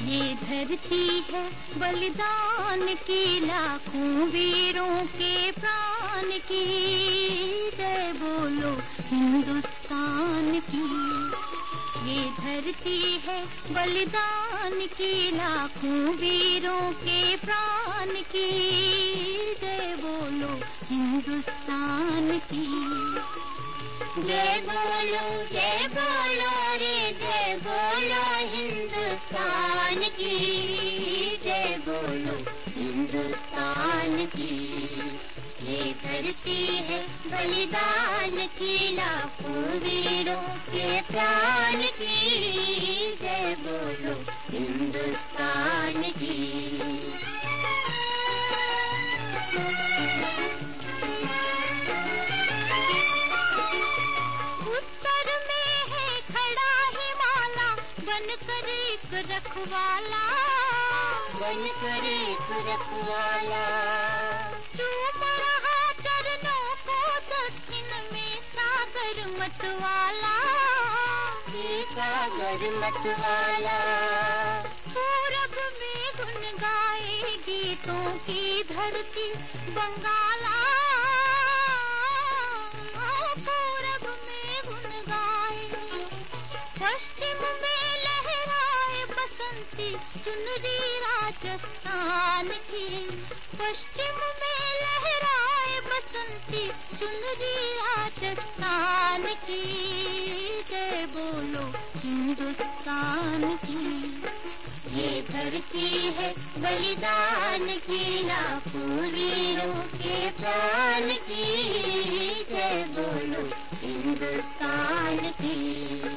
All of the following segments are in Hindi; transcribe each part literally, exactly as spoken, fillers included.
ये धरती है बलिदान की, लाखों वीरों के प्राण की। जय बोलो हिंदुस्तान की। ये धरती है बलिदान की, लाखों वीरों के प्राण की। जय बोलो हिंदुस्तान की। जय बोलो जय बोलो रे जय बोलो हिंदुस्तान की। जय बोलो हिंदुस्तान की। ये धरती है बलिदान की, लाखों वीरों के प्राण की। जय बोलो हिंदुस्तान की। बनकर एक रखवाला, बनकर एक रखवाला, चूम रहा चरणों को दक्षिण में सागर मतवाला। ये सागर मतवाला पूरब में गुन गाए गीतों की धरती बंगाला। पूरब में गुन गाए, पश्चिम में बसंती चुनरी राजस्थान की। पश्चिम में लहराए बसंती चुनरी राजस्थान की। जय बोलो हिंदुस्तान की। ये धरती है बलिदान की, लाखों वीरों के प्राण की। जय बोलो हिंदुस्तान की।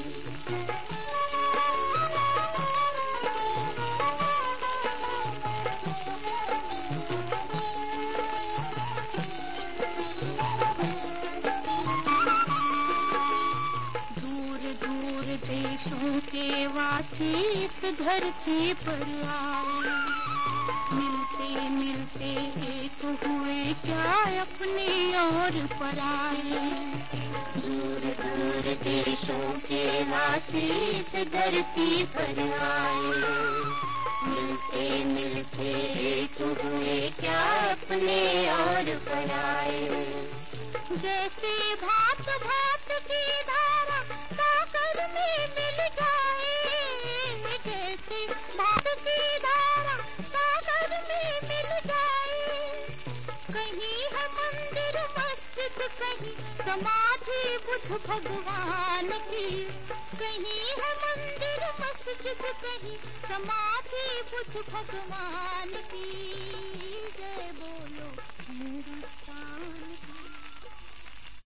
देशों के वासी इस धरती पर आए, मिलते मिलते एक हुए क्या अपने और पराए। दूर दूर देशों के वासी इस धरती पर आए, मिलते मिलते एक हुए क्या अपने और पराए। जैसे भात भात की धारा सागर में मिल जाए, जैसे भात की धारा सागर में मिल जाए। कहीं है मंदिर मस्जिद, कहीं समाधि बुद्ध भगवान की। कहीं है मंदिर मस्जिद, कहीं समाधि बुद्ध भगवान की। जय बोलो